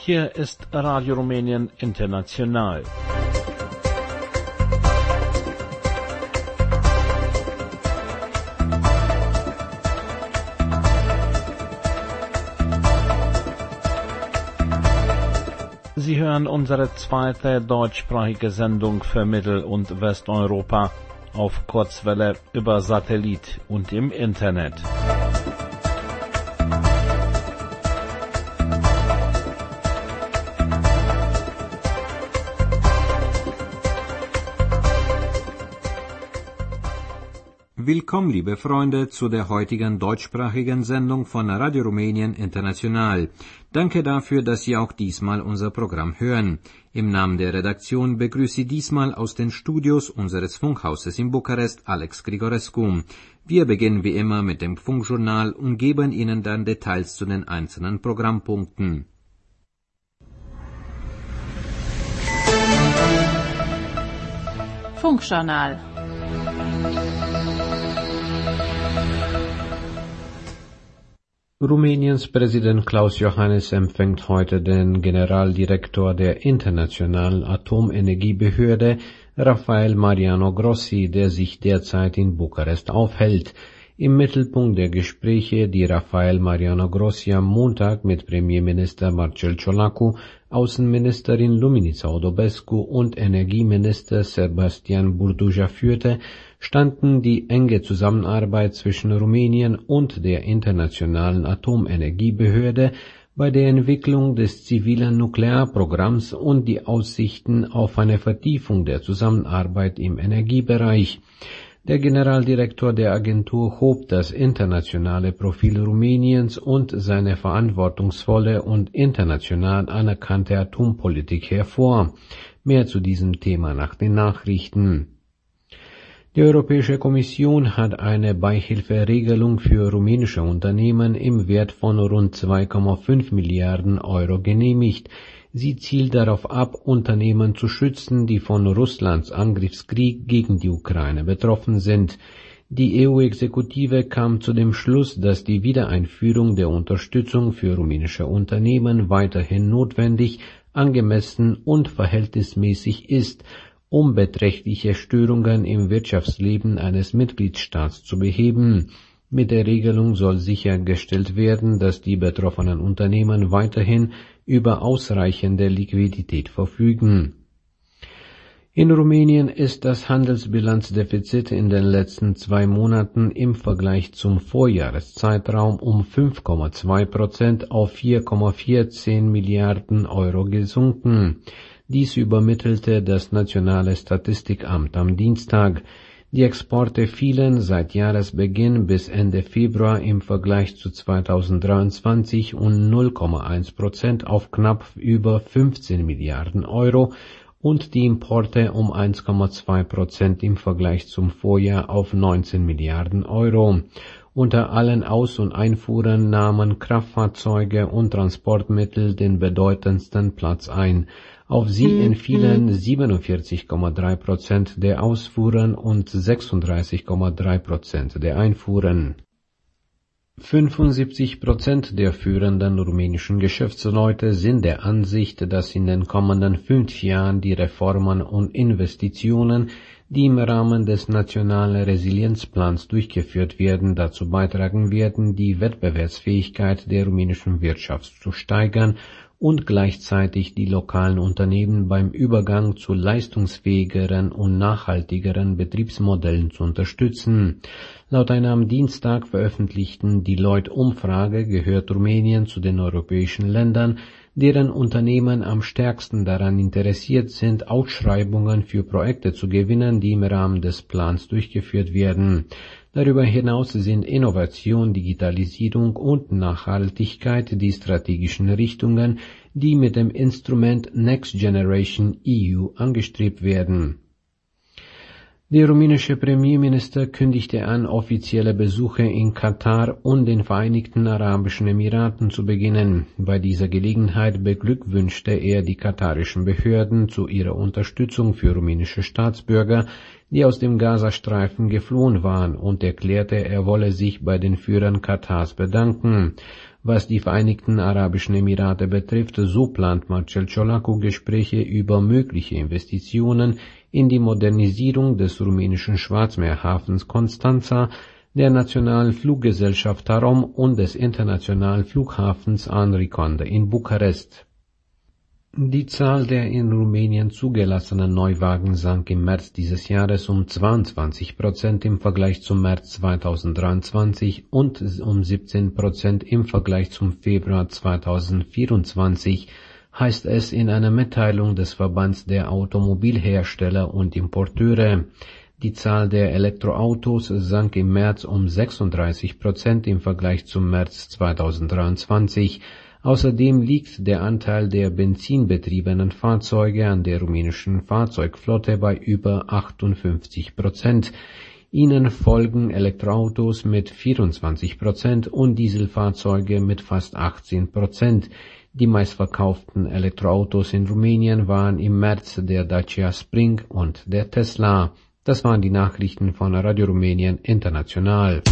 Hier ist Radio Rumänien International. Sie hören unsere zweite deutschsprachige Sendung für Mittel- und Westeuropa auf Kurzwelle über Satellit und im Internet. Willkommen, liebe Freunde, zu der heutigen deutschsprachigen Sendung von Radio Rumänien International. Danke dafür, dass Sie auch diesmal unser Programm hören. Im Namen der Redaktion begrüße ich diesmal aus den Studios unseres Funkhauses in Bukarest Alex Grigorescu. Wir beginnen wie immer mit dem Funkjournal und geben Ihnen dann Details zu den einzelnen Programmpunkten. Funkjournal. Rumäniens Präsident Klaus Iohannis empfängt heute den Generaldirektor der Internationalen Atomenergiebehörde, Rafael Mariano Grossi, der sich derzeit in Bukarest aufhält. Im Mittelpunkt der Gespräche, die Rafael Mariano Grossi am Montag mit Premierminister Marcel Ciolacu, Außenministerin Luminița Odobescu und Energieminister Sebastian Burduja führte, standen die enge Zusammenarbeit zwischen Rumänien und der Internationalen Atomenergiebehörde bei der Entwicklung des zivilen Nuklearprogramms und die Aussichten auf eine Vertiefung der Zusammenarbeit im Energiebereich. Der Generaldirektor der Agentur hob das internationale Profil Rumäniens und seine verantwortungsvolle und international anerkannte Atompolitik hervor. Mehr zu diesem Thema nach den Nachrichten. Die Europäische Kommission hat eine Beihilferegelung für rumänische Unternehmen im Wert von rund 2,5 Milliarden Euro genehmigt. Sie zielt darauf ab, Unternehmen zu schützen, die von Russlands Angriffskrieg gegen die Ukraine betroffen sind. Die EU-Exekutive kam zu dem Schluss, dass die Wiedereinführung der Unterstützung für rumänische Unternehmen weiterhin notwendig, angemessen und verhältnismäßig ist, um beträchtliche Störungen im Wirtschaftsleben eines Mitgliedstaats zu beheben. Mit der Regelung soll sichergestellt werden, dass die betroffenen Unternehmen weiterhin über ausreichende Liquidität verfügen. In Rumänien ist das Handelsbilanzdefizit in den letzten 2 Monaten im Vergleich zum Vorjahreszeitraum um 5,2% auf 4,14 Milliarden Euro gesunken. Dies übermittelte das Nationale Statistikamt am Dienstag. Die Exporte fielen seit Jahresbeginn bis Ende Februar im Vergleich zu 2023 um 0,1% auf knapp über 15 Milliarden Euro und die Importe um 1,2% im Vergleich zum Vorjahr auf 19 Milliarden Euro. Unter allen Aus- und Einfuhren nahmen Kraftfahrzeuge und Transportmittel den bedeutendsten Platz ein. Auf sie entfielen 47,3% der Ausfuhren und 36,3% der Einfuhren. 75% der führenden rumänischen Geschäftsleute sind der Ansicht, dass in den kommenden 5 Jahren die Reformen und Investitionen, die im Rahmen des Nationalen Resilienzplans durchgeführt werden, dazu beitragen werden, die Wettbewerbsfähigkeit der rumänischen Wirtschaft zu steigern und gleichzeitig die lokalen Unternehmen beim Übergang zu leistungsfähigeren und nachhaltigeren Betriebsmodellen zu unterstützen. Laut einer am Dienstag veröffentlichten Deloitte-Umfrage gehört Rumänien zu den europäischen Ländern, deren Unternehmen am stärksten daran interessiert sind, Ausschreibungen für Projekte zu gewinnen, die im Rahmen des Plans durchgeführt werden. Darüber hinaus sind Innovation, Digitalisierung und Nachhaltigkeit die strategischen Richtungen, die mit dem Instrument Next Generation EU angestrebt werden. Der rumänische Premierminister kündigte an, offizielle Besuche in Katar und den Vereinigten Arabischen Emiraten zu beginnen. Bei dieser Gelegenheit beglückwünschte er die katarischen Behörden zu ihrer Unterstützung für rumänische Staatsbürger, die aus dem Gazastreifen geflohen waren, und erklärte, er wolle sich bei den Führern Katars bedanken. Was die Vereinigten Arabischen Emirate betrifft, so plant Marcel Ciolacu Gespräche über mögliche Investitionen in die Modernisierung des rumänischen Schwarzmeerhafens Constanța, der nationalen Fluggesellschaft TAROM und des internationalen Flughafens Anriconde in Bukarest. Die Zahl der in Rumänien zugelassenen Neuwagen sank im März dieses Jahres um 22% im Vergleich zum März 2023 und um 17% im Vergleich zum Februar 2024, heißt es in einer Mitteilung des Verbands der Automobilhersteller und Importeure. Die Zahl der Elektroautos sank im März um 36% im Vergleich zum März 2023. Außerdem liegt der Anteil der benzinbetriebenen Fahrzeuge an der rumänischen Fahrzeugflotte bei über 58%. Ihnen folgen Elektroautos mit 24% und Dieselfahrzeuge mit fast 18%. Die meistverkauften Elektroautos in Rumänien waren im März der Dacia Spring und der Tesla. Das waren die Nachrichten von Radio Rumänien International.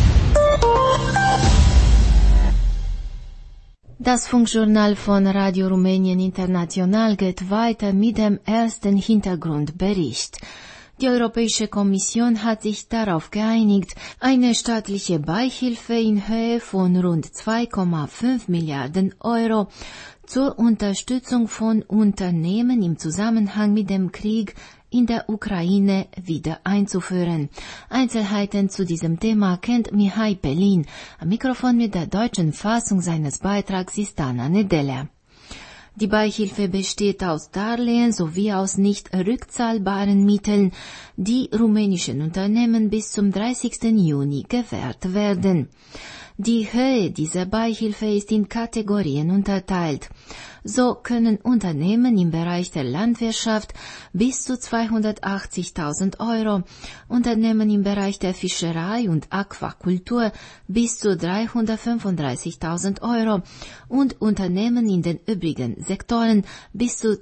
Das Funkjournal von Radio Rumänien International geht weiter mit dem ersten Hintergrundbericht. Die Europäische Kommission hat sich darauf geeinigt, eine staatliche Beihilfe in Höhe von rund 2,5 Milliarden Euro zur Unterstützung von Unternehmen im Zusammenhang mit dem Krieg in der Ukraine wieder einzuführen. Einzelheiten zu diesem Thema kennt Mihai Pelin. Am Mikrofon mit der deutschen Fassung seines Beitrags ist Anna Nedelea. Die Beihilfe besteht aus Darlehen sowie aus nicht rückzahlbaren Mitteln, die rumänischen Unternehmen bis zum 30. Juni gewährt werden. Die Höhe dieser Beihilfe ist in Kategorien unterteilt. So können Unternehmen im Bereich der Landwirtschaft bis zu 280.000 Euro, Unternehmen im Bereich der Fischerei und Aquakultur bis zu 335.000 Euro und Unternehmen in den übrigen Sektoren bis zu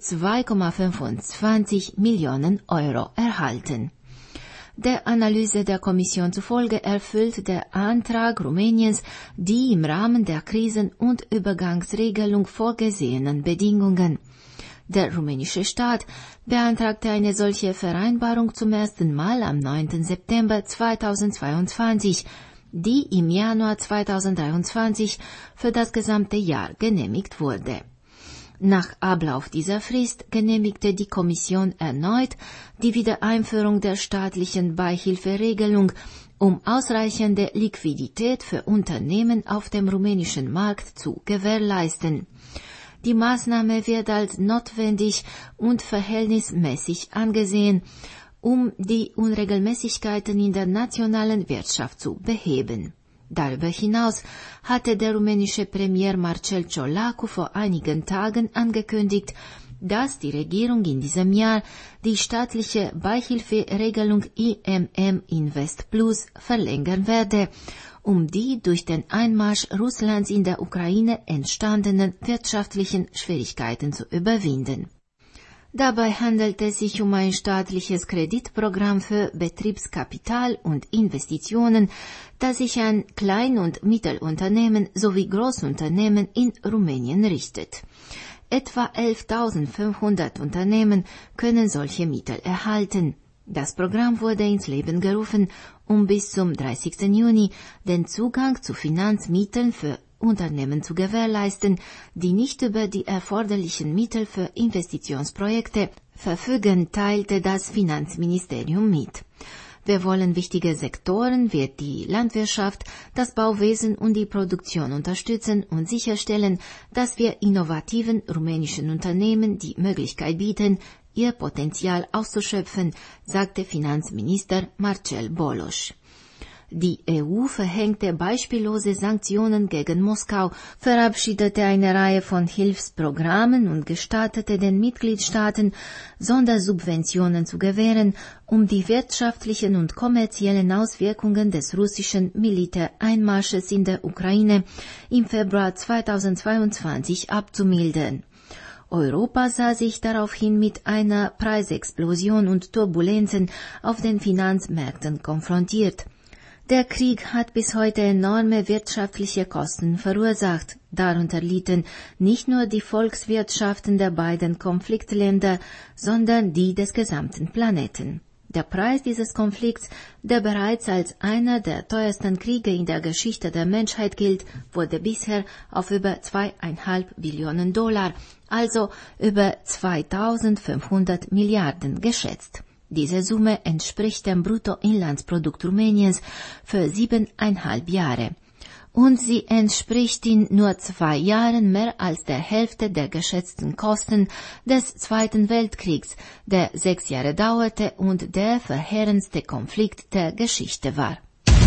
2,25 Millionen Euro erhalten. Der Analyse der Kommission zufolge erfüllt der Antrag Rumäniens die im Rahmen der Krisen- und Übergangsregelung vorgesehenen Bedingungen. Der rumänische Staat beantragte eine solche Vereinbarung zum ersten Mal am 9. September 2022, die im Januar 2023 für das gesamte Jahr genehmigt wurde. Nach Ablauf dieser Frist genehmigte die Kommission erneut die Wiedereinführung der staatlichen Beihilferegelung, um ausreichende Liquidität für Unternehmen auf dem rumänischen Markt zu gewährleisten. Die Maßnahme wird als notwendig und verhältnismäßig angesehen, um die Unregelmäßigkeiten in der nationalen Wirtschaft zu beheben. Darüber hinaus hatte der rumänische Premier Marcel Ciolacu vor einigen Tagen angekündigt, dass die Regierung in diesem Jahr die staatliche Beihilferegelung IMM Invest Plus verlängern werde, um die durch den Einmarsch Russlands in der Ukraine entstandenen wirtschaftlichen Schwierigkeiten zu überwinden. Dabei handelt es sich um ein staatliches Kreditprogramm für Betriebskapital und Investitionen, das sich an Klein- und Mittelunternehmen sowie Großunternehmen in Rumänien richtet. Etwa 11.500 Unternehmen können solche Mittel erhalten. Das Programm wurde ins Leben gerufen, um bis zum 30. Juni den Zugang zu Finanzmitteln für Unternehmen zu gewährleisten, die nicht über die erforderlichen Mittel für Investitionsprojekte verfügen, teilte das Finanzministerium mit. Wir wollen wichtige Sektoren wie die Landwirtschaft, das Bauwesen und die Produktion unterstützen und sicherstellen, dass wir innovativen rumänischen Unternehmen die Möglichkeit bieten, ihr Potenzial auszuschöpfen, sagte Finanzminister Marcel Boloș. Die EU verhängte beispiellose Sanktionen gegen Moskau, verabschiedete eine Reihe von Hilfsprogrammen und gestattete den Mitgliedstaaten, Sondersubventionen zu gewähren, um die wirtschaftlichen und kommerziellen Auswirkungen des russischen Militäreinmarsches in der Ukraine im Februar 2022 abzumildern. Europa sah sich daraufhin mit einer Preisexplosion und Turbulenzen auf den Finanzmärkten konfrontiert. Der Krieg hat bis heute enorme wirtschaftliche Kosten verursacht. Darunter litten nicht nur die Volkswirtschaften der beiden Konfliktländer, sondern die des gesamten Planeten. Der Preis dieses Konflikts, der bereits als einer der teuersten Kriege in der Geschichte der Menschheit gilt, wurde bisher auf über 2,5 Billionen $, also über 2500 Milliarden geschätzt. Diese Summe entspricht dem Bruttoinlandsprodukt Rumäniens für 7,5 Jahre. Und sie entspricht in nur 2 Jahren mehr als der Hälfte der geschätzten Kosten des Zweiten Weltkriegs, der 6 Jahre dauerte und der verheerendste Konflikt der Geschichte war.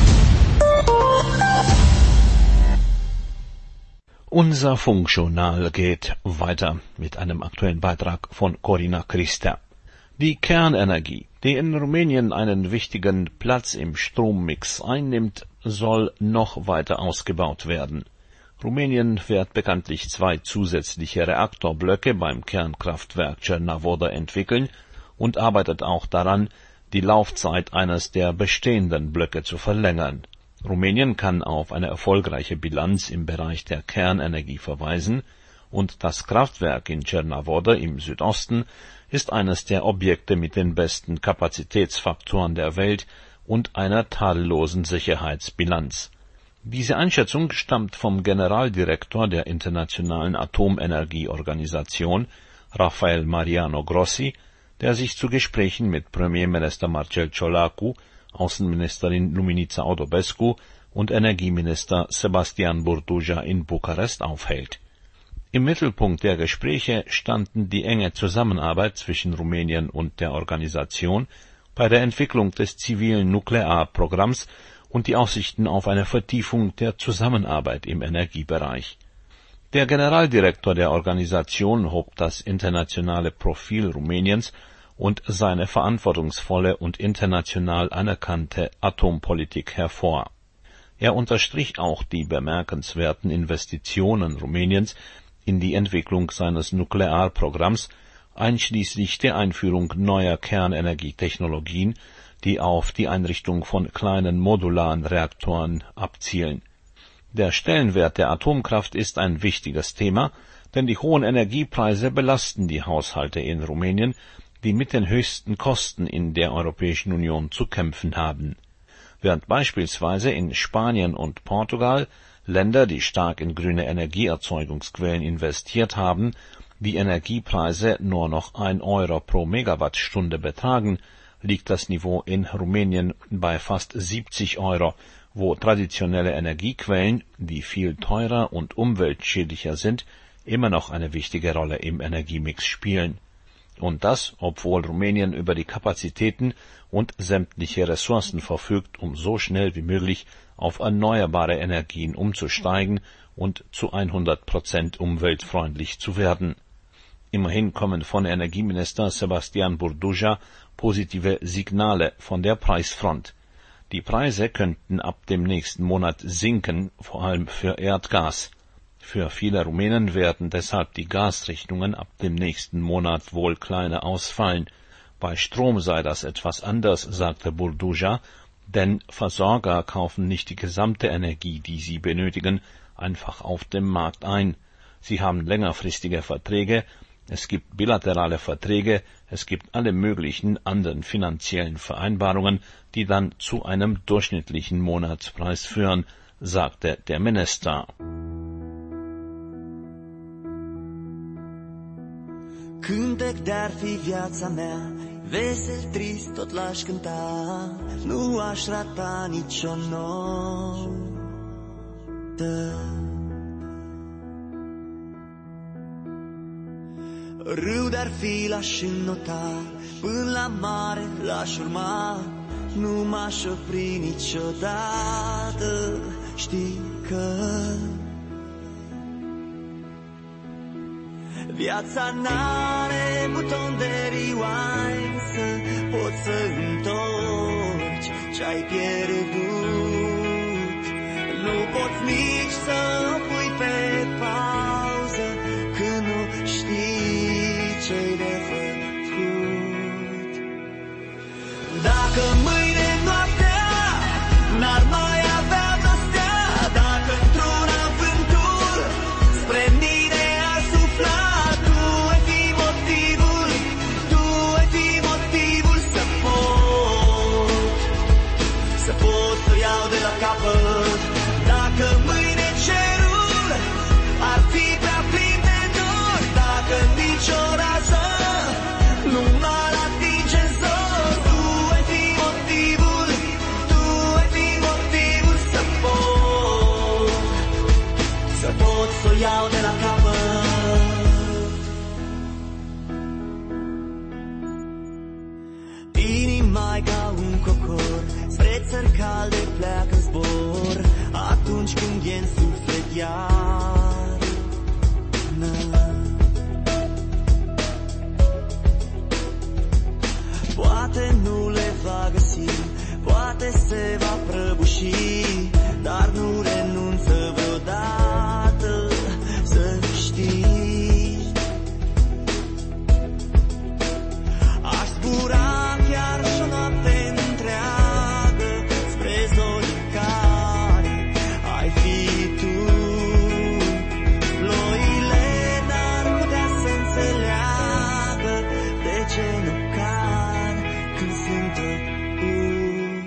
Unser Funkjournal geht weiter mit einem aktuellen Beitrag von Corina Christa. Die Kernenergie, die in Rumänien einen wichtigen Platz im Strommix einnimmt, soll noch weiter ausgebaut werden. Rumänien wird bekanntlich 2 zusätzliche Reaktorblöcke beim Kernkraftwerk Cernavodă entwickeln und arbeitet auch daran, die Laufzeit eines der bestehenden Blöcke zu verlängern. Rumänien kann auf eine erfolgreiche Bilanz im Bereich der Kernenergie verweisen, und das Kraftwerk in Cernavodă im Südosten ist eines der Objekte mit den besten Kapazitätsfaktoren der Welt und einer tadellosen Sicherheitsbilanz. Diese Einschätzung stammt vom Generaldirektor der Internationalen Atomenergieorganisation, Rafael Mariano Grossi, der sich zu Gesprächen mit Premierminister Marcel Ciolacu, Außenministerin Luminița Odobescu und Energieminister Sebastian Burduja in Bukarest aufhält. Im Mittelpunkt der Gespräche standen die enge Zusammenarbeit zwischen Rumänien und der Organisation bei der Entwicklung des zivilen Nuklearprogramms und die Aussichten auf eine Vertiefung der Zusammenarbeit im Energiebereich. Der Generaldirektor der Organisation hob das internationale Profil Rumäniens und seine verantwortungsvolle und international anerkannte Atompolitik hervor. Er unterstrich auch die bemerkenswerten Investitionen Rumäniens in die Entwicklung seines Nuklearprogramms, einschließlich der Einführung neuer Kernenergietechnologien, die auf die Einrichtung von kleinen modularen Reaktoren abzielen. Der Stellenwert der Atomkraft ist ein wichtiges Thema, denn die hohen Energiepreise belasten die Haushalte in Rumänien, die mit den höchsten Kosten in der Europäischen Union zu kämpfen haben. Während beispielsweise in Spanien und Portugal, Länder, die stark in grüne Energieerzeugungsquellen investiert haben, die Energiepreise nur noch 1 Euro pro Megawattstunde betragen, liegt das Niveau in Rumänien bei fast 70 Euro, wo traditionelle Energiequellen, die viel teurer und umweltschädlicher sind, immer noch eine wichtige Rolle im Energiemix spielen. Und das, obwohl Rumänien über die Kapazitäten und sämtliche Ressourcen verfügt, um so schnell wie möglich auf erneuerbare Energien umzusteigen und zu 100% umweltfreundlich zu werden. Immerhin kommen von Energieminister Sebastian Burduja positive Signale von der Preisfront. Die Preise könnten ab dem nächsten Monat sinken, vor allem für Erdgas. Für viele Rumänen werden deshalb die Gasrechnungen ab dem nächsten Monat wohl kleiner ausfallen. Bei Strom sei das etwas anders, sagte Burduja, denn Versorger kaufen nicht die gesamte Energie, die sie benötigen, einfach auf dem Markt ein. Sie haben längerfristige Verträge, es gibt bilaterale Verträge, es gibt alle möglichen anderen finanziellen Vereinbarungen, die dann zu einem durchschnittlichen Monatspreis führen, sagte der Minister. Cântec de-ar fi viața mea, vesel, trist, tot l-aș cânta, nu aș rata nicio notă. Râu de-ar fi l-aș înnota, până la mare l-aș urma, nu m-aș opri niciodată, știi că viața n-are buton de rewind, să poți să întorci ce-ai pierdut. Nu poți nici să pui pe pauză când nu știi ce-i de făcut. Dacă mâine noaptea n-ar mai mai ca un cocor, spre țări calde pleacă zbor, atunci când e în suflet iarnă. Poate nu le va găsi, poate se va prăbuși, dar nu renunță vreodată, să știi. Aș zbura chiar și o noapte întreagă spre zori în care ai fi tu. Ploile n-ar putea să înțeleagă de ce nu cad când sunt tăcuri.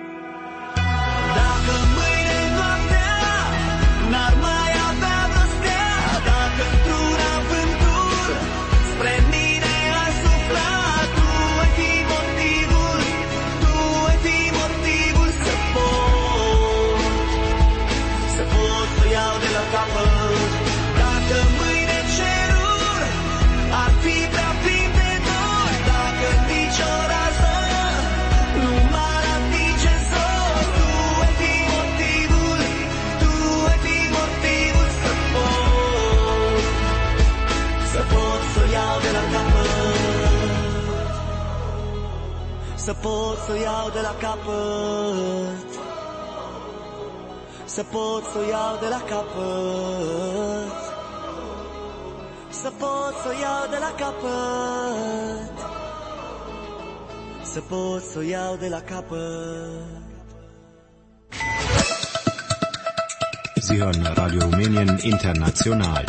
Dacă mâine noaptea n-ar mai avea vreo stea, dacă într-una vântul spre mine ar sufla, tu ai fi motivul, tu ai fi motivul să pot să iau de la capăt. Dacă mâine cerul ar fi prea plin de nori, dacă nicio rază nu m-ar atinge zor, tu ai fi motivul, tu ai fi motivul să pot să iau de la capăt, să pot să iau de la capăt, să pot să iau de la capăt, să pot să iau de la capăt, să pot să iau de la capăt. Sie hören Radio Rumänien International.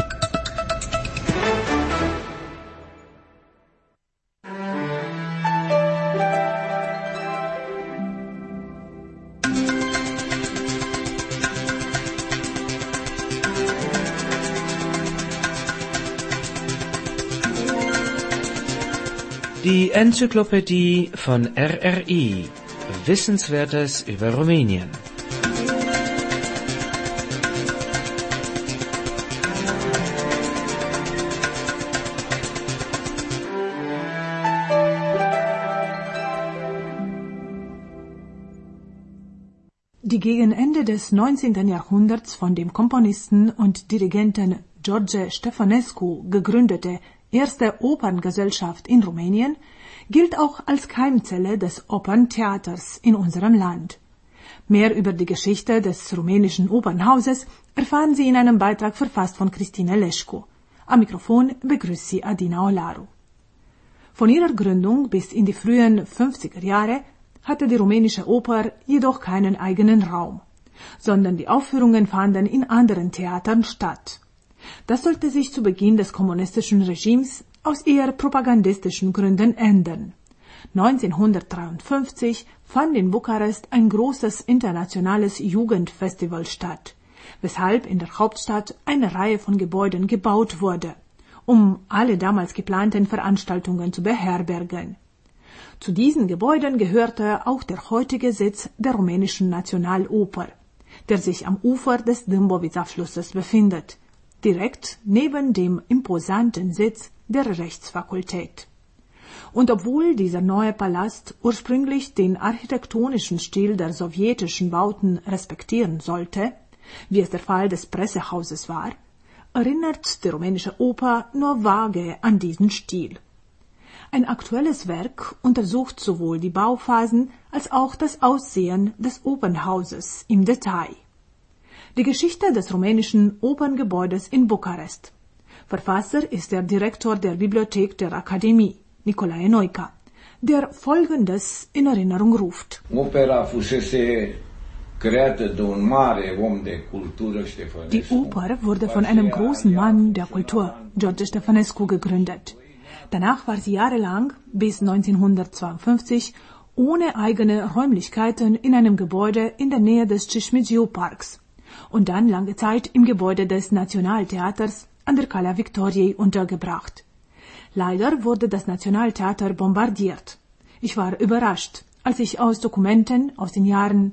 Die Enzyklopädie von RRI. Wissenswertes über Rumänien. Die gegen Ende des 19. Jahrhunderts von dem Komponisten und Dirigenten George Stefănescu gegründete erste Operngesellschaft in Rumänien gilt auch als Keimzelle des Operntheaters in unserem Land. Mehr über die Geschichte des rumänischen Opernhauses erfahren Sie in einem Beitrag verfasst von Christine Leșcu. Am Mikrofon begrüßt Sie Adina Olaru. Von ihrer Gründung bis in die frühen 50er Jahre hatte die rumänische Oper jedoch keinen eigenen Raum, sondern die Aufführungen fanden in anderen Theatern statt. Das sollte sich zu Beginn des kommunistischen Regimes aus eher propagandistischen Gründen ändern. 1953 fand in Bukarest ein großes internationales Jugendfestival statt, weshalb in der Hauptstadt eine Reihe von Gebäuden gebaut wurde, um alle damals geplanten Veranstaltungen zu beherbergen. Zu diesen Gebäuden gehörte auch der heutige Sitz der rumänischen Nationaloper, der sich am Ufer des Dâmbovița-Flusses befindet, direkt neben dem imposanten Sitz der Rechtsfakultät. Und obwohl dieser neue Palast ursprünglich den architektonischen Stil der sowjetischen Bauten respektieren sollte, wie es der Fall des Pressehauses war, erinnert die rumänische Oper nur vage an diesen Stil. Ein aktuelles Werk untersucht sowohl die Bauphasen als auch das Aussehen des Opernhauses im Detail. Die Geschichte des rumänischen Operngebäudes in Bukarest. Verfasser ist der Direktor der Bibliothek der Akademie, Nicolae Noica, der Folgendes in Erinnerung ruft. Die Oper wurde von einem großen Mann der Kultur, George Stefănescu, gegründet. Danach war sie jahrelang, bis 1952, ohne eigene Räumlichkeiten in einem Gebäude in der Nähe des Cismigiu-Parks und dann lange Zeit im Gebäude des Nationaltheaters an der Calea Victoriei untergebracht. Leider wurde das Nationaltheater bombardiert. Ich war überrascht, als ich aus Dokumenten aus den Jahren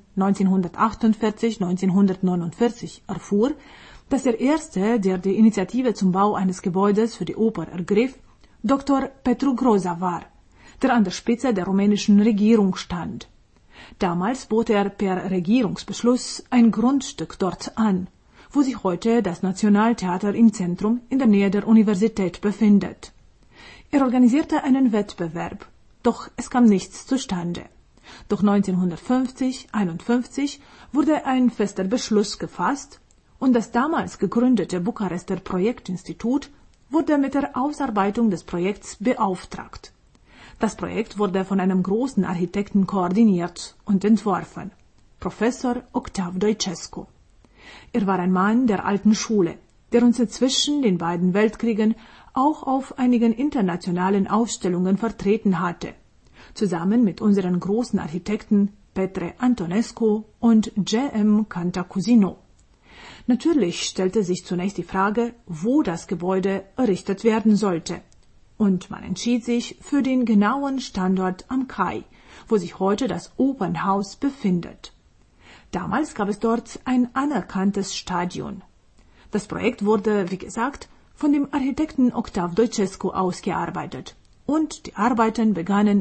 1948-1949 erfuhr, dass der Erste, der die Initiative zum Bau eines Gebäudes für die Oper ergriff, Dr. Petru Groza war, der an der Spitze der rumänischen Regierung stand. Damals bot er per Regierungsbeschluss ein Grundstück dort an, wo sich heute das Nationaltheater im Zentrum in der Nähe der Universität befindet. Er organisierte einen Wettbewerb, doch es kam nichts zustande. Doch 1950-51 wurde ein fester Beschluss gefasst und das damals gegründete Bukarester Projektinstitut wurde mit der Ausarbeitung des Projekts beauftragt. Das Projekt wurde von einem großen Architekten koordiniert und entworfen, Professor Octav Duicescu. Er war ein Mann der alten Schule, der uns zwischen den beiden Weltkriegen auch auf einigen internationalen Ausstellungen vertreten hatte, zusammen mit unseren großen Architekten Petre Antonescu und J.M. Cantacuzino. Natürlich stellte sich zunächst die Frage, wo das Gebäude errichtet werden sollte. Und man entschied sich für den genauen Standort am Kai, wo sich heute das Opernhaus befindet. Damals gab es dort ein anerkanntes Stadion. Das Projekt wurde, wie gesagt, von dem Architekten Octav Duicescu ausgearbeitet und die Arbeiten begannen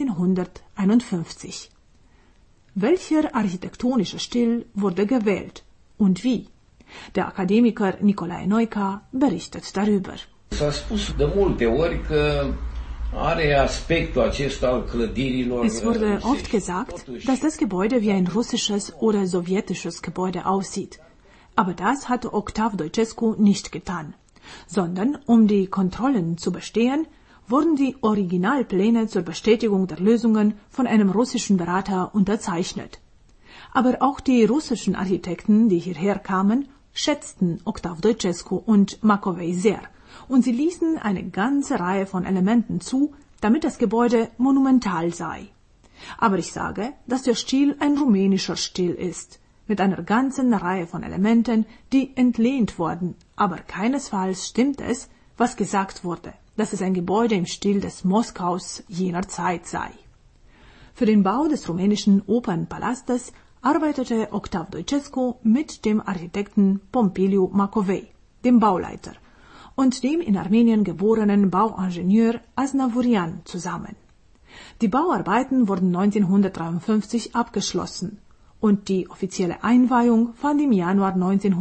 1951. Welcher architektonische Stil wurde gewählt und wie? Der Akademiker Nicolae Noica berichtet darüber. S-a spus de multe ori că are aspectul acesta al clădirilor. Es wurde oft gesagt, dass das Gebäude wie ein russisches oder sowjetisches Gebäude aussieht. Aber das hatte Octav Duicescu nicht getan, sondern um die Kontrollen zu bestehen, wurden die Originalpläne zur Bestätigung der Lösungen von einem russischen Berater unterzeichnet. Aber auch die russischen Architekten, die hierher kamen, schätzten Octav Duicescu und Macovei sehr, und sie ließen eine ganze Reihe von Elementen zu, damit das Gebäude monumental sei. Aber ich sage, dass der Stil ein rumänischer Stil ist, mit einer ganzen Reihe von Elementen, die entlehnt wurden, aber keinesfalls stimmt es, was gesagt wurde, dass es ein Gebäude im Stil des Moskaus jener Zeit sei. Für den Bau des rumänischen Opernpalastes arbeitete Octav Duicescu mit dem Architekten Pompiliu Macovei, dem Bauleiter, und dem in Armenien geborenen Bauingenieur Aznavourian zusammen. Die Bauarbeiten wurden 1953 abgeschlossen und die offizielle Einweihung fand im Januar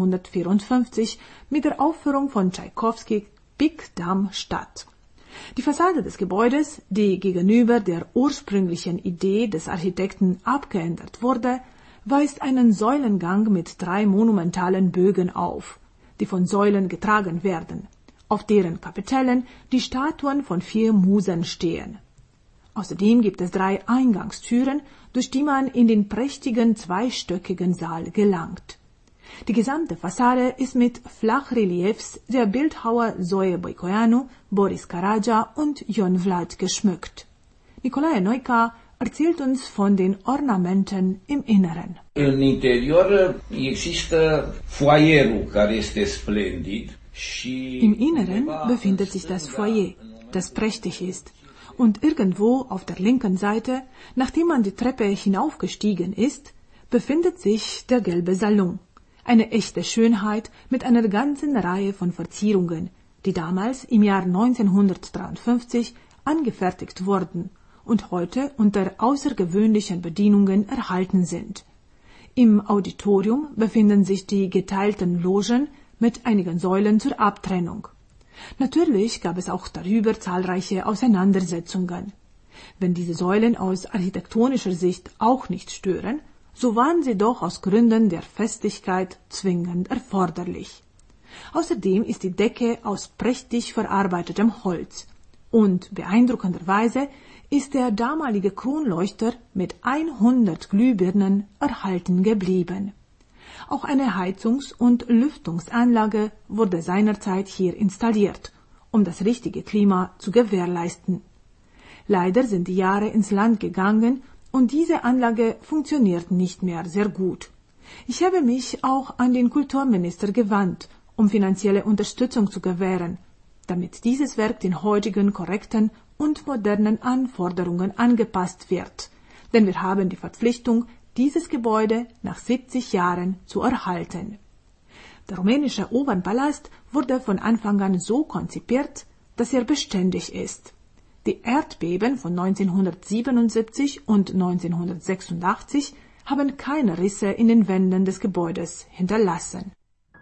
1954 mit der Aufführung von Tschaikowski Pik Dam statt. Die Fassade des Gebäudes, die gegenüber der ursprünglichen Idee des Architekten abgeändert wurde, weist einen Säulengang mit 3 monumentalen Bögen auf, die von Säulen getragen werden, auf deren Kapitellen die Statuen von 4 Musen stehen. Außerdem gibt es 3 Eingangstüren, durch die man in den prächtigen zweistöckigen Saal gelangt. Die gesamte Fassade ist mit Flachreliefs der Bildhauer Zoe Boicoianu, Boris Karadja und Ion Vlad geschmückt. Nicolae Noica erzählt uns von den Ornamenten im Inneren. În interior există foaierul, care este splendid. Im Inneren befindet sich das Foyer, das prächtig ist. Und irgendwo auf der linken Seite, nachdem man die Treppe hinaufgestiegen ist, befindet sich der gelbe Salon. Eine echte Schönheit mit einer ganzen Reihe von Verzierungen, die damals im Jahr 1953 angefertigt wurden und heute unter außergewöhnlichen Bedienungen erhalten sind. Im Auditorium befinden sich die geteilten Logen mit einigen Säulen zur Abtrennung. Natürlich gab es auch darüber zahlreiche Auseinandersetzungen. Wenn diese Säulen aus architektonischer Sicht auch nicht stören, so waren sie doch aus Gründen der Festigkeit zwingend erforderlich. Außerdem ist die Decke aus prächtig verarbeitetem Holz und beeindruckenderweise ist der damalige Kronleuchter mit 100 Glühbirnen erhalten geblieben. Auch eine Heizungs- und Lüftungsanlage wurde seinerzeit hier installiert, um das richtige Klima zu gewährleisten. Leider sind die Jahre ins Land gegangen und diese Anlage funktioniert nicht mehr sehr gut. Ich habe mich auch an den Kulturminister gewandt, um finanzielle Unterstützung zu gewähren, damit dieses Werk den heutigen korrekten und modernen Anforderungen angepasst wird, denn wir haben die Verpflichtung, dieses Gebäude nach 70 Jahren zu erhalten. Der rumänische Opernpalast wurde von Anfang an so konzipiert, dass er beständig ist. Die Erdbeben von 1977 und 1986 haben keine Risse in den Wänden des Gebäudes hinterlassen.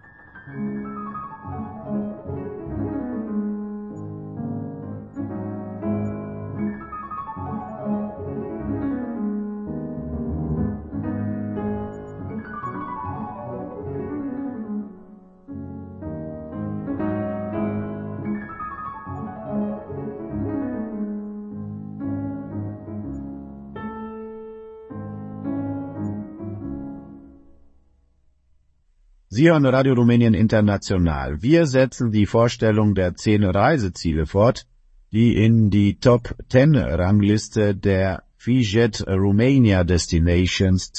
Sie hören Radio Rumänien International. Wir setzen die Vorstellung der 10 Reiseziele fort, die in die Top 10 Rangliste der FIJET Romania Destinations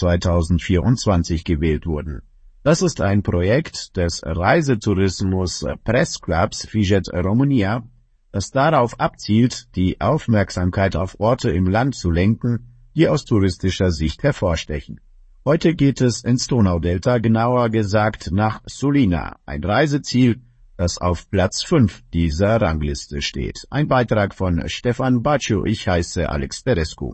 2024 gewählt wurden. Das ist ein Projekt des Reisetourismus Press Clubs FIJET România, das darauf abzielt, die Aufmerksamkeit auf Orte im Land zu lenken, die aus touristischer Sicht hervorstechen. Heute geht es ins Donaudelta, genauer gesagt nach Sulina, ein Reiseziel, das auf Platz 5 dieser Rangliste steht. Ein Beitrag von Stefan Baciu, ich heiße Alex Terescu.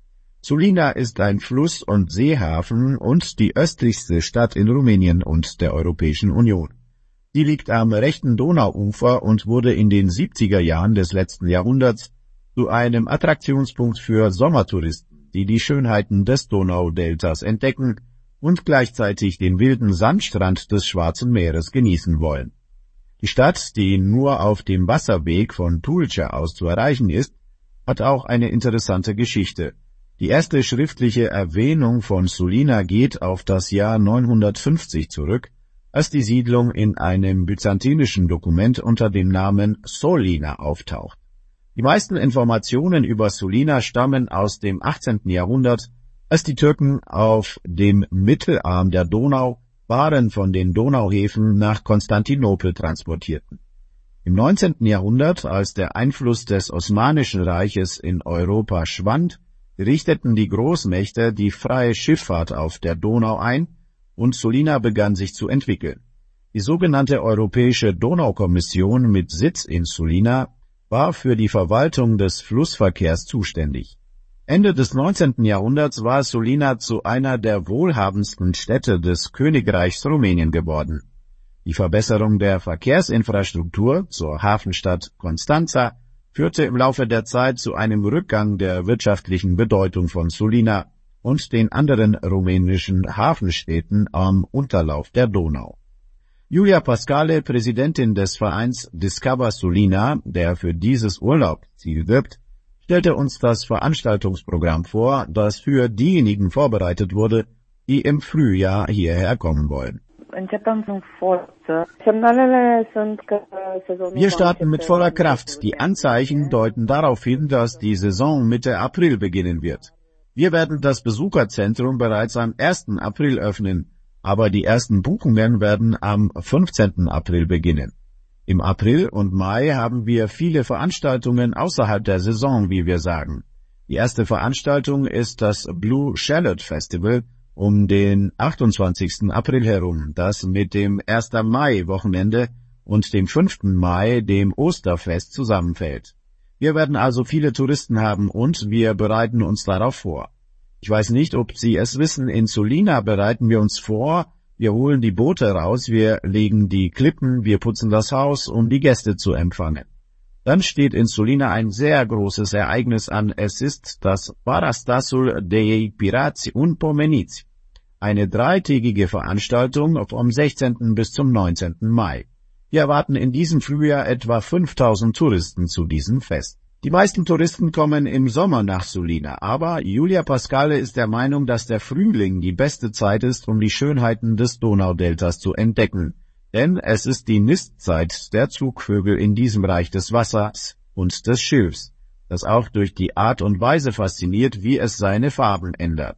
Sulina ist ein Fluss- und Seehafen und die östlichste Stadt in Rumänien und der Europäischen Union. Sie liegt am rechten Donauufer und wurde in den 70er Jahren des letzten Jahrhunderts zu einem Attraktionspunkt für Sommertouristen, die die Schönheiten des Donaudeltas entdecken und gleichzeitig den wilden Sandstrand des Schwarzen Meeres genießen wollen. Die Stadt, die nur auf dem Wasserweg von Tulcea aus zu erreichen ist, hat auch eine interessante Geschichte. Die erste schriftliche Erwähnung von Sulina geht auf das Jahr 950 zurück, als die Siedlung in einem byzantinischen Dokument unter dem Namen Solina auftaucht. Die meisten Informationen über Sulina stammen aus dem 18. Jahrhundert, als die Türken auf dem Mittelarm der Donau Waren von den Donauhäfen nach Konstantinopel transportierten. Im 19. Jahrhundert, als der Einfluss des Osmanischen Reiches in Europa schwand, richteten die Großmächte die freie Schifffahrt auf der Donau ein und Sulina begann sich zu entwickeln. Die sogenannte Europäische Donaukommission mit Sitz in Sulina war für die Verwaltung des Flussverkehrs zuständig. Ende des 19. Jahrhunderts war Sulina zu einer der wohlhabendsten Städte des Königreichs Rumänien geworden. Die Verbesserung der Verkehrsinfrastruktur zur Hafenstadt Constanța führte im Laufe der Zeit zu einem Rückgang der wirtschaftlichen Bedeutung von Sulina und den anderen rumänischen Hafenstädten am Unterlauf der Donau. Julia Pascale, Präsidentin des Vereins Discover Sulina, der für dieses Urlaubsziel wirbt, stellte uns das Veranstaltungsprogramm vor, das für diejenigen vorbereitet wurde, die im Frühjahr hierher kommen wollen. Wir starten mit voller Kraft. Die Anzeichen deuten darauf hin, dass die Saison Mitte April beginnen wird. Wir werden das Besucherzentrum bereits am 1. April öffnen, aber die ersten Buchungen werden am 15. April beginnen. Im April und Mai haben wir viele Veranstaltungen außerhalb der Saison, wie wir sagen. Die erste Veranstaltung ist das Blue Shallot Festival um den 28. April herum, das mit dem 1. Mai-Wochenende und dem 5. Mai, dem Osterfest, zusammenfällt. Wir werden also viele Touristen haben und wir bereiten uns darauf vor. Ich weiß nicht, ob Sie es wissen, in Sulina bereiten wir uns vor, wir holen die Boote raus, wir legen die Klippen, wir putzen das Haus, um die Gäste zu empfangen. Dann steht in Sulina ein sehr großes Ereignis an, es ist das Parastasul dei Pirați un Pomeniți, eine dreitägige Veranstaltung vom 16. bis zum 19. Mai. Wir erwarten in diesem Frühjahr etwa 5000 Touristen zu diesem Fest. Die meisten Touristen kommen im Sommer nach Sulina, aber Julia Pascale ist der Meinung, dass der Frühling die beste Zeit ist, um die Schönheiten des Donaudeltas zu entdecken. Denn es ist die Nistzeit der Zugvögel in diesem Reich des Wassers und des Schilfs, das auch durch die Art und Weise fasziniert, wie es seine Farben ändert.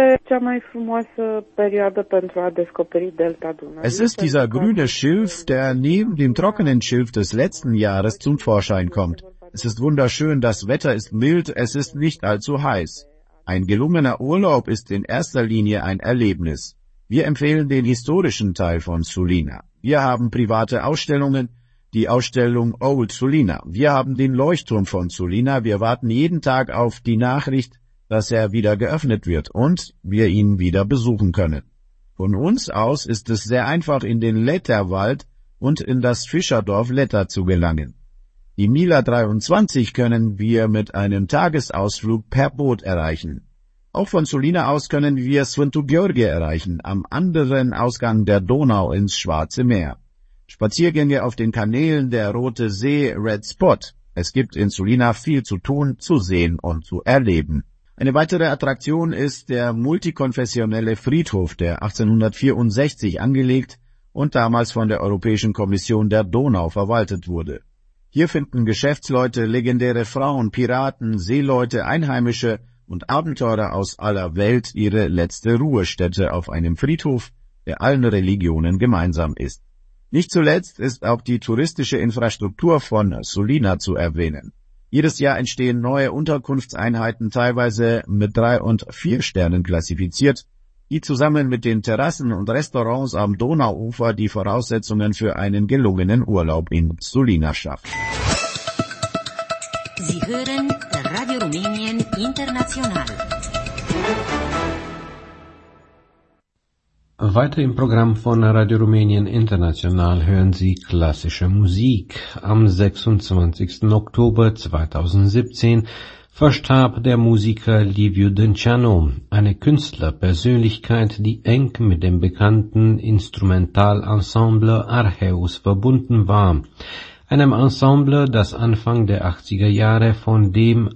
Es ist dieser grüne Schilf, der neben dem trockenen Schilf des letzten Jahres zum Vorschein kommt. Es ist wunderschön, das Wetter ist mild, es ist nicht allzu heiß. Ein gelungener Urlaub ist in erster Linie ein Erlebnis. Wir empfehlen den historischen Teil von Sulina. Wir haben private Ausstellungen, die Ausstellung Old Sulina. Wir haben den Leuchtturm von Sulina. Wir warten jeden Tag auf die Nachricht, dass er wieder geöffnet wird und wir ihn wieder besuchen können. Von uns aus ist es sehr einfach, in den Letterwald und in das Fischerdorf Letter zu gelangen. Die Mila 23 können wir mit einem Tagesausflug per Boot erreichen. Auch von Sulina aus können wir Sfântu Gheorghe erreichen, am anderen Ausgang der Donau ins Schwarze Meer. Spaziergänge auf den Kanälen der Rote See Red Spot. Es gibt in Sulina viel zu tun, zu sehen und zu erleben. Eine weitere Attraktion ist der multikonfessionelle Friedhof, der 1864 angelegt und damals von der Europäischen Kommission der Donau verwaltet wurde. Hier finden Geschäftsleute, legendäre Frauen, Piraten, Seeleute, Einheimische und Abenteurer aus aller Welt ihre letzte Ruhestätte auf einem Friedhof, der allen Religionen gemeinsam ist. Nicht zuletzt ist auch die touristische Infrastruktur von Sulina zu erwähnen. Jedes Jahr entstehen neue Unterkunftseinheiten, teilweise mit 3 und 4 Sternen klassifiziert, die zusammen mit den Terrassen und Restaurants am Donauufer die Voraussetzungen für einen gelungenen Urlaub in Sulina schaffen. Sie hören Radio Rumänien International. Weiter im Programm von Radio Rumänien International hören Sie klassische Musik. Am 26. Oktober 2017 verstarb der Musiker Liviu Dânceanu, eine Künstlerpersönlichkeit, die eng mit dem bekannten Instrumentalensemble Arheus verbunden war. Einem Ensemble, das Anfang der 80er Jahre von dem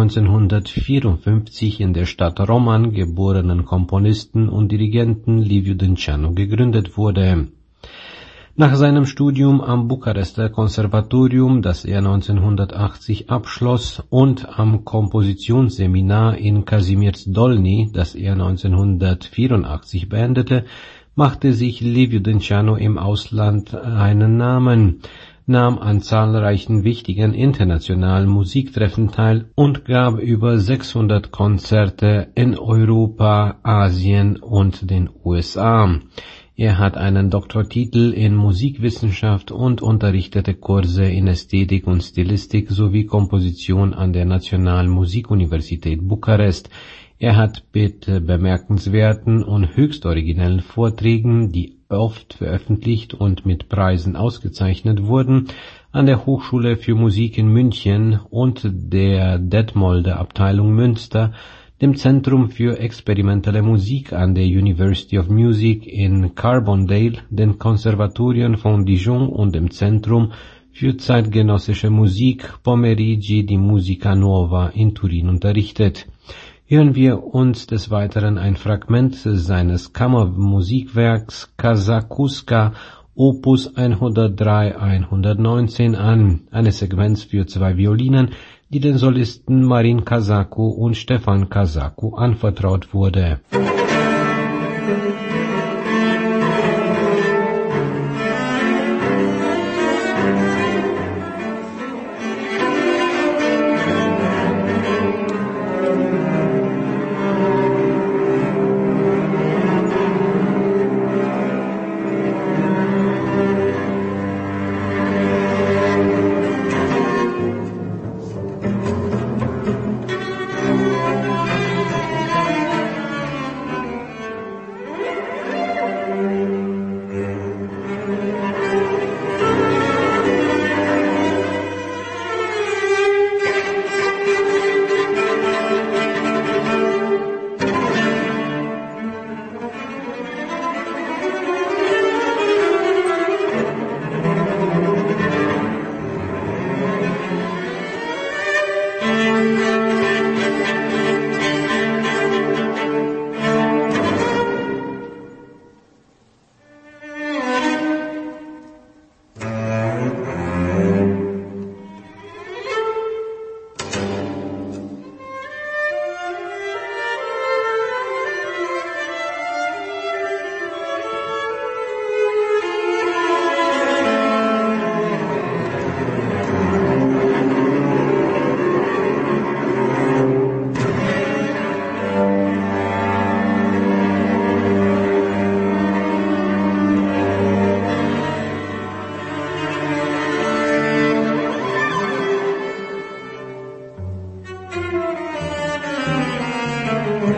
1954 in der Stadt Roman geborenen Komponisten und Dirigenten Liviu Dânceanu gegründet wurde. Nach seinem Studium am Bukarester Konservatorium, das er 1980 abschloss, und am Kompositionsseminar in Kazimierz Dolny, das er 1984 beendete, machte sich Liviu Dânceanu im Ausland einen Namen, nahm an zahlreichen wichtigen internationalen Musiktreffen teil und gab über 600 Konzerte in Europa, Asien und den USA. Er hat einen Doktortitel in Musikwissenschaft und unterrichtete Kurse in Ästhetik und Stilistik sowie Komposition an der Nationalen Musikuniversität Bukarest. Er hat mit bemerkenswerten und höchst originellen Vorträgen, die oft veröffentlicht und mit Preisen ausgezeichnet wurden, an der Hochschule für Musik in München und der Detmolder Abteilung Münster, dem Zentrum für experimentelle Musik an der University of Music in Carbondale, den Konservatorien von Dijon und dem Zentrum für zeitgenössische Musik Pomerigi di Musica Nuova in Turin unterrichtet. Hören wir uns des Weiteren ein Fragment seines Kammermusikwerks Kazakuska Opus 103-119 an, eine Sequenz für 2 Violinen, die den Solisten Marin Kazaku und Stefan Kazaku anvertraut wurde.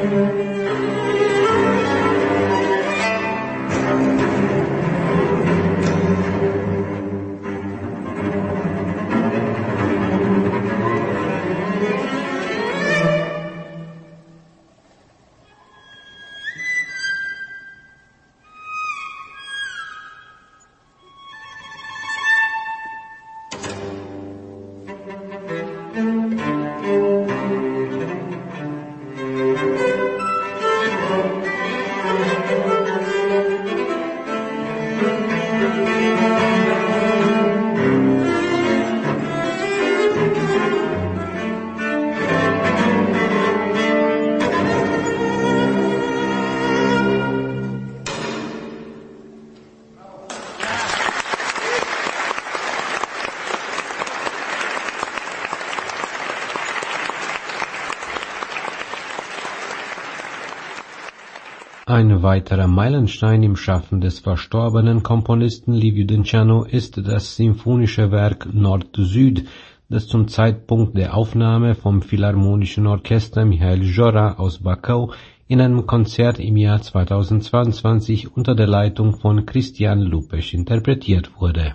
Ein weiterer Meilenstein im Schaffen des verstorbenen Komponisten Liviu Dânceanu ist das Symphonische Werk Nord-Süd, das zum Zeitpunkt der Aufnahme vom Philharmonischen Orchester Mihail Jora aus Bacău in einem Konzert im Jahr 2022 unter der Leitung von Cristian Lupes interpretiert wurde.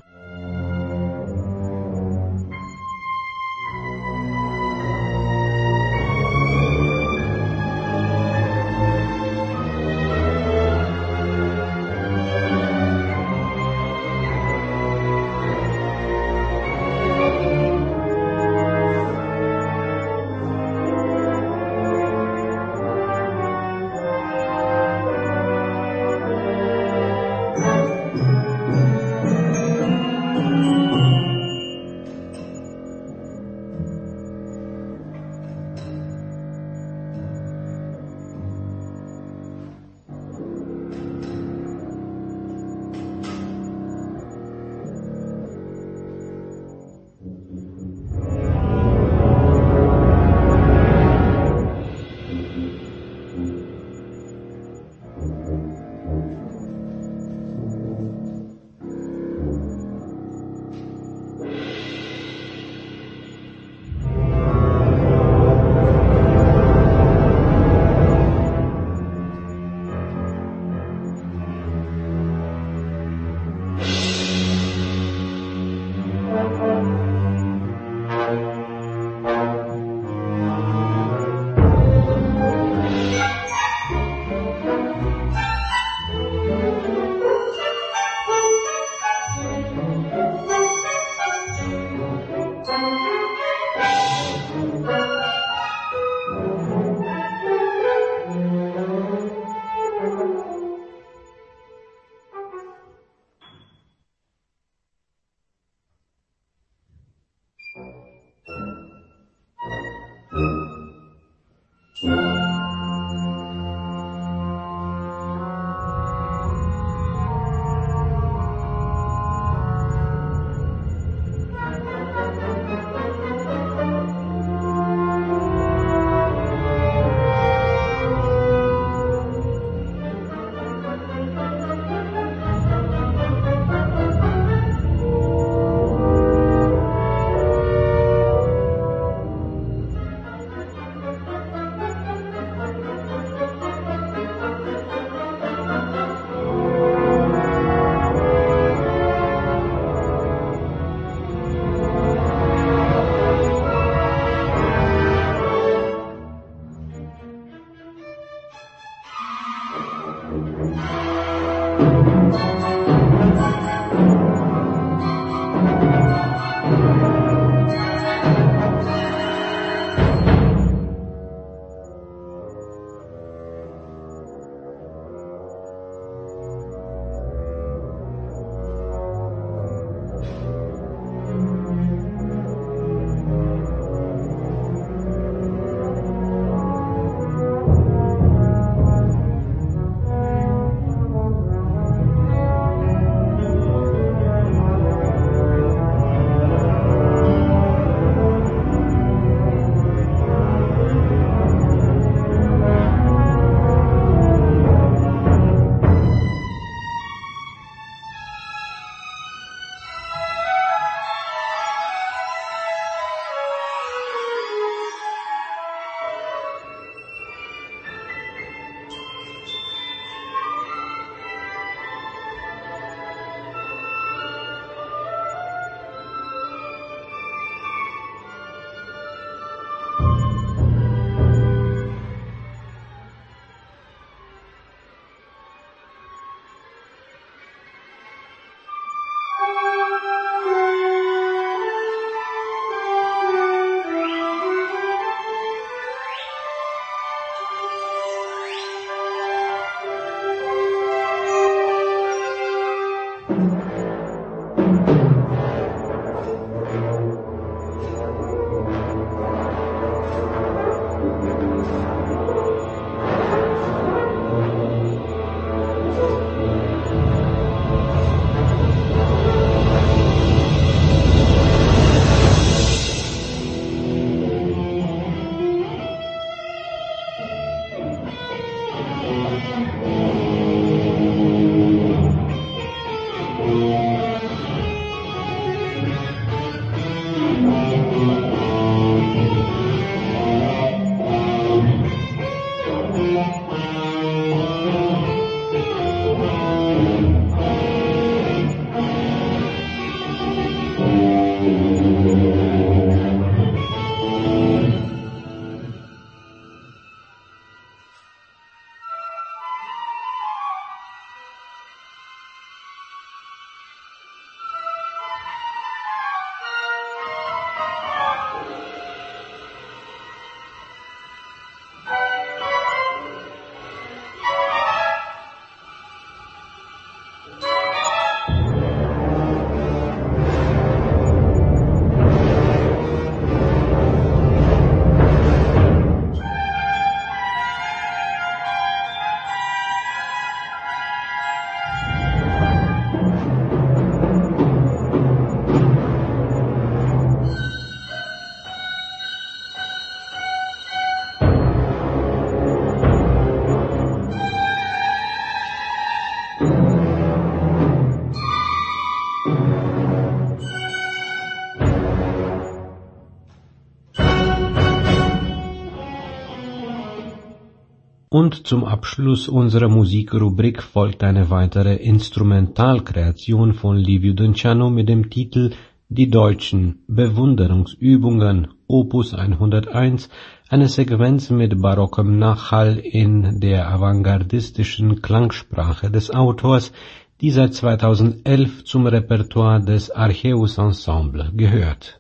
Und zum Abschluss unserer Musikrubrik folgt eine weitere Instrumentalkreation von Liviu Dânceanu mit dem Titel Die deutschen Bewunderungsübungen, Opus 101, eine Sequenz mit barockem Nachhall in der avantgardistischen Klangsprache des Autors, die seit 2011 zum Repertoire des Archeus Ensemble gehört.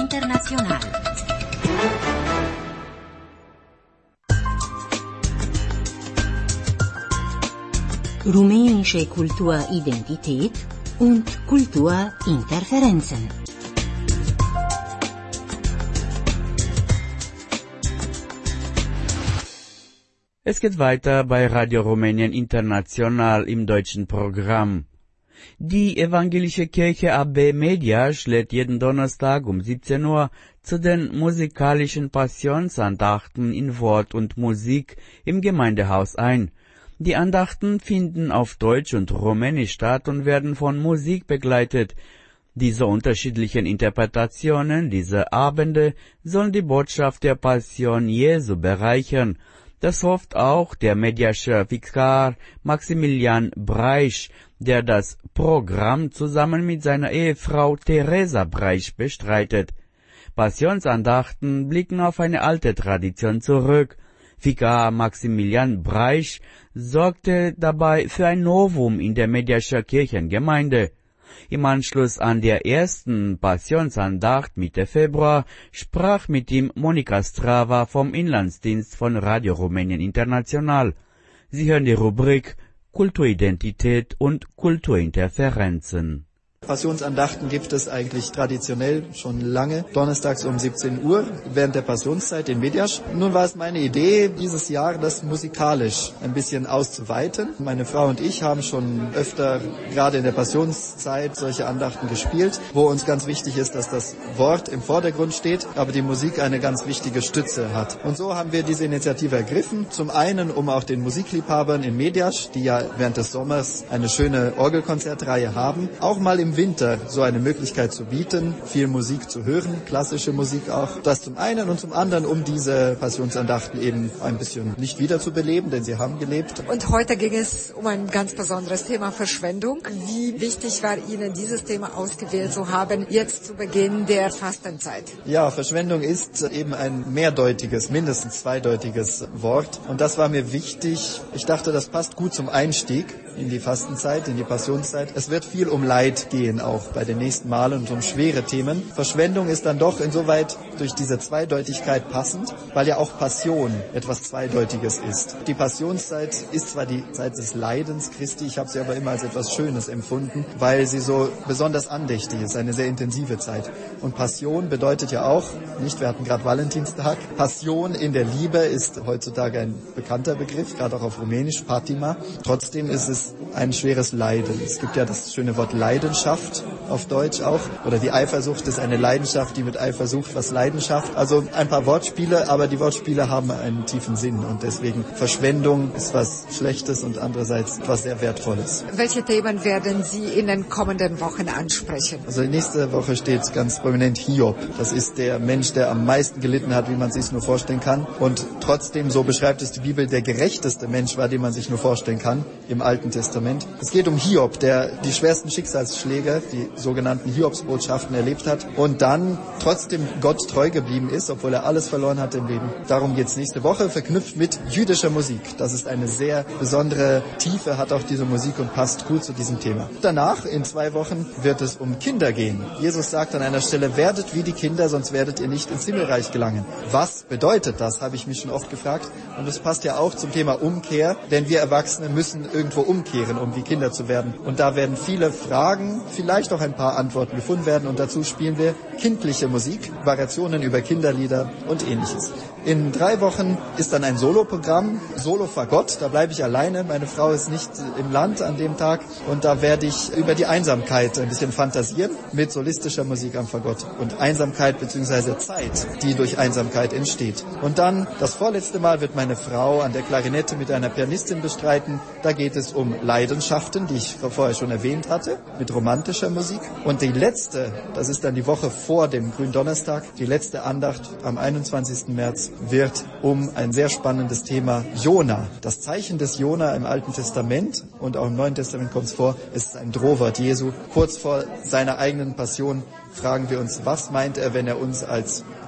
International. Rumänische Kulturidentität und Kulturinterferenzen. Es geht weiter bei Radio Rumänien International im deutschen Programm. Die evangelische Kirche AB Mediaș lädt jeden Donnerstag um 17 Uhr zu den musikalischen Passionsandachten in Wort und Musik im Gemeindehaus ein. Die Andachten finden auf Deutsch und Rumänisch statt und werden von Musik begleitet. Diese unterschiedlichen Interpretationen dieser Abende sollen die Botschaft der Passion Jesu bereichern. Das hofft auch der Mediașer Vikar Maximilian Breisch, der das Programm zusammen mit seiner Ehefrau Teresa Breisch bestreitet. Passionsandachten blicken auf eine alte Tradition zurück. Vikar Maximilian Breisch sorgte dabei für ein Novum in der Mediașer Kirchengemeinde. Im Anschluss an der ersten Passionsandacht Mitte Februar sprach mit ihm Monika Strava vom Inlandsdienst von Radio Rumänien International. Sie hören die Rubrik Kulturidentität und Kulturinterferenzen. Passionsandachten gibt es eigentlich traditionell schon lange, donnerstags um 17 Uhr während der Passionszeit in Mediaș. Nun war es meine Idee, dieses Jahr das musikalisch ein bisschen auszuweiten. Meine Frau und ich haben schon öfter, gerade in der Passionszeit, solche Andachten gespielt, wo uns ganz wichtig ist, dass das Wort im Vordergrund steht, aber die Musik eine ganz wichtige Stütze hat. Und so haben wir diese Initiative ergriffen. Zum einen, um auch den Musikliebhabern in Mediaș, die ja während des Sommers eine schöne Orgelkonzertreihe haben, auch mal im Winter so eine Möglichkeit zu bieten, viel Musik zu hören, klassische Musik auch. Das zum einen und zum anderen, um diese Passionsandachten eben ein bisschen nicht wiederzubeleben, denn sie haben gelebt. Und heute ging es um ein ganz besonderes Thema, Verschwendung. Wie wichtig war Ihnen, dieses Thema ausgewählt zu haben, jetzt zu Beginn der Fastenzeit? Ja, Verschwendung ist eben ein mehrdeutiges, mindestens zweideutiges Wort. Und das war mir wichtig. Ich dachte, das passt gut zum Einstieg in die Fastenzeit, in die Passionszeit. Es wird viel um Leid gehen, auch bei den nächsten Malen, und um schwere Themen. Verschwendung ist dann doch insoweit durch diese Zweideutigkeit passend, weil ja auch Passion etwas Zweideutiges ist. Die Passionszeit ist zwar die Zeit des Leidens Christi, ich habe sie aber immer als etwas Schönes empfunden, weil sie so besonders andächtig ist, eine sehr intensive Zeit. Und Passion bedeutet ja auch, wir hatten gerade Valentinstag, Passion in der Liebe ist heutzutage ein bekannter Begriff, gerade auch auf Rumänisch, Patima. Trotzdem ist es ein schweres Leiden. Es gibt ja das schöne Wort Leidenschaft auf Deutsch auch. Oder die Eifersucht ist eine Leidenschaft, die mit Eifer sucht, was Leidenschaft. Also ein paar Wortspiele, aber die Wortspiele haben einen tiefen Sinn. Und deswegen Verschwendung ist was Schlechtes und andererseits was sehr Wertvolles. Welche Themen werden Sie in den kommenden Wochen ansprechen? Also nächste Woche steht ganz prominent Hiob. Das ist der Mensch, der am meisten gelitten hat, wie man sich nur vorstellen kann. Und trotzdem, so beschreibt es die Bibel, der gerechteste Mensch war, den man sich nur vorstellen kann im Alten Testament. Es geht um Hiob, der die schwersten Schicksalsschläge, die sogenannten Hiobsbotschaften erlebt hat und dann trotzdem Gott treu geblieben ist, obwohl er alles verloren hat im Leben. Darum geht es nächste Woche, verknüpft mit jüdischer Musik. Das ist eine sehr besondere Tiefe, hat auch diese Musik und passt gut zu diesem Thema. Danach, in 2 Wochen, wird es um Kinder gehen. Jesus sagt an einer Stelle, werdet wie die Kinder, sonst werdet ihr nicht ins Himmelreich gelangen. Was bedeutet das, habe ich mich schon oft gefragt. Und das passt ja auch zum Thema Umkehr, denn wir Erwachsene müssen irgendwo umkehren, um wie Kinder zu werden. Und da werden viele Fragen, vielleicht auch ein paar Antworten gefunden werden. Und dazu spielen wir kindliche Musik, Variationen über Kinderlieder und Ähnliches. In 3 Wochen ist dann ein Soloprogramm, Solo Fagott, da bleibe ich alleine. Meine Frau ist nicht im Land an dem Tag und da werde ich über die Einsamkeit ein bisschen fantasieren mit solistischer Musik am Fagott und Einsamkeit bzw. Zeit, die durch Einsamkeit entsteht. Und dann, das vorletzte Mal, wird meine Frau an der Klarinette mit einer Pianistin bestreiten. Da geht es um Leidenschaften, die ich vorher schon erwähnt hatte, mit romantischer Musik. Und die letzte, das ist dann die Woche vor dem Gründonnerstag, die letzte Andacht am 21. März wird um ein sehr spannendes Thema Jona. Das Zeichen des Jona im Alten Testament und auch im Neuen Testament kommt es vor, ist ein Drohwort Jesu. Kurz vor seiner eigenen Passion fragen wir uns, was meint er, wenn er uns als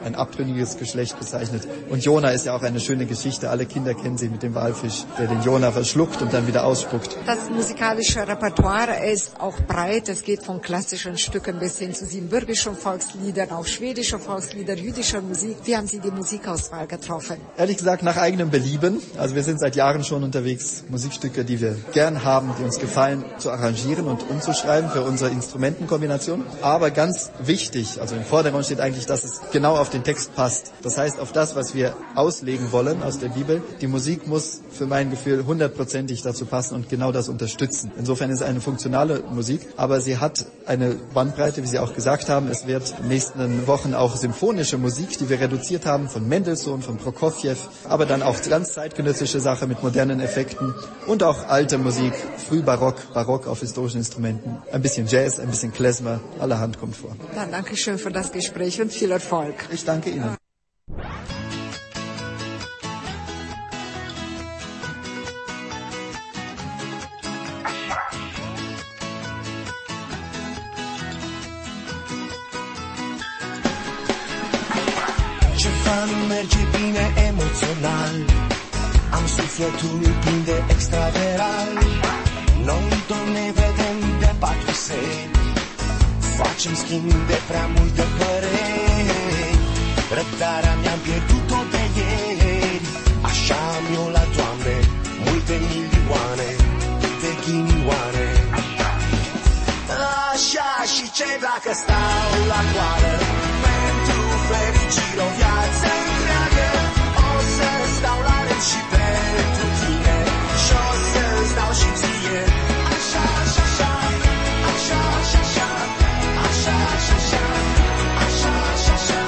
ein abtrünniges Geschlecht bezeichnet. Und Jona ist ja auch eine schöne Geschichte. Alle Kinder kennen sie mit dem Walfisch, der den Jona verschluckt und dann wieder ausspuckt. Das musikalische Repertoire ist auch breit. Es geht von klassischen Stücken bis hin zu siebenbürgischen Volksliedern, auch schwedische Volkslieder, jüdischer Musik. Wie haben Sie die Musikauswahl getroffen? Ehrlich gesagt, nach eigenem Belieben. Also wir sind seit Jahren schon unterwegs, Musikstücke, die wir gern haben, die uns gefallen, zu arrangieren und umzuschreiben für unsere Instrumentenkombination. Aber ganz wichtig, also im Vordergrund steht eigentlich, dass es genau auf den Text passt. Das heißt, auf das, was wir auslegen wollen aus der Bibel. Die Musik muss für mein Gefühl 100%ig dazu passen und genau das unterstützen. Insofern ist es eine funktionale Musik, aber sie hat eine Bandbreite, wie Sie auch gesagt haben. Es wird in den nächsten Wochen auch symphonische Musik, die wir reduziert haben, von Mendelssohn, von Prokofjew, aber dann auch ganz zeitgenössische Sache mit modernen Effekten und auch alte Musik, Frühbarock, Barock auf historischen Instrumenten, ein bisschen Jazz, ein bisschen Klezmer, allerhand kommt vor. Dann danke schön für das Gespräch und viel Erfolg. Ich danke Ihnen. Ceva nu merge bine emoțional, am sufletul plin de extraveral. Noi doi ne vedem de 4 seri, facem schimb de prea multe păreri. Răbdarea mi-am pierdut-o de ieri, așa am-o la Doamne, multe milioane de ghinioane. Așa și ce dacă stau la coadă pentru fericire o viață întreagă, o să stau la rând și pentru tine și o să-ți dau și ție. Așa, așa, așa, așa, așa, așa, așa, așa, așa, așa, așa.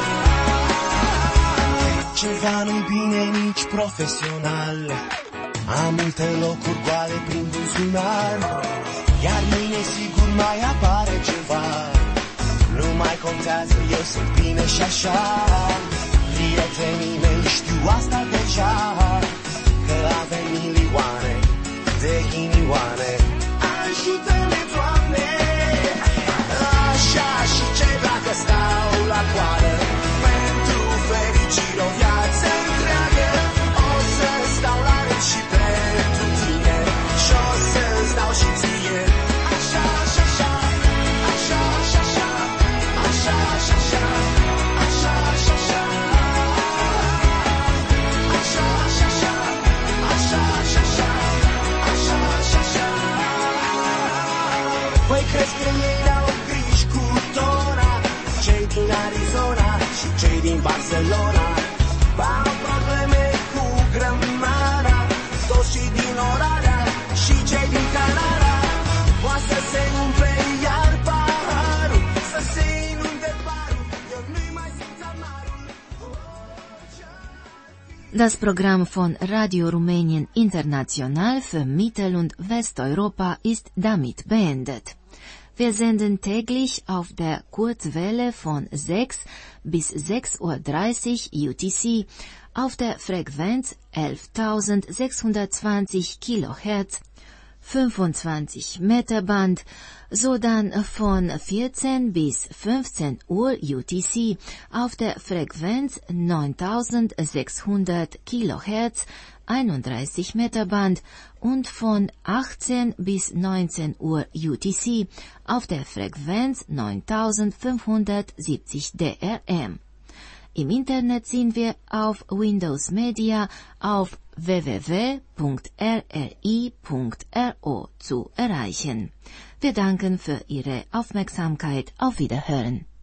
Ceva nu-i bine nici profesional, am multe locuri goale prin buzunar, iar mâine sigur mai apare ceva. Nu mai contează, eu sunt bine și așa. Prietenii mei știu asta deja, că avem milioane de ghinioane. Ajută-ne, Doamne! Așa și ce dacă stau la coadă pentru fericire o viață întreagă, o să stau la rând și pentru tine și o să-ți dau și ție. Așa, așa, așa, așa, așa, așa. Așa, așa, așa, așa, așa, așa. Așa, așa, așa, așa, așa, așa, așa, așa, așa. Păi crezi că ei au griji cu tona, cei din Arizona și cei din Barcelona, au probleme cu grămada, toți și din Oradea și cei din Canada, poate să se umple iar paharul, să se Das Programm von Radio Rumänien International für Mittel- und Westeuropa ist damit beendet. Wir senden täglich auf der Kurzwelle von 6 bis 6:30 Uhr UTC auf der Frequenz 11.620 kHz, 25 Meter Band, sodann von 14 bis 15 Uhr UTC auf der Frequenz 9600 kHz, 31 Meter Band und von 18 bis 19 Uhr UTC auf der Frequenz 9570 DRM. Im Internet sind wir auf Windows Media auf www.rri.ro zu erreichen. Wir danken für Ihre Aufmerksamkeit. Auf Wiederhören.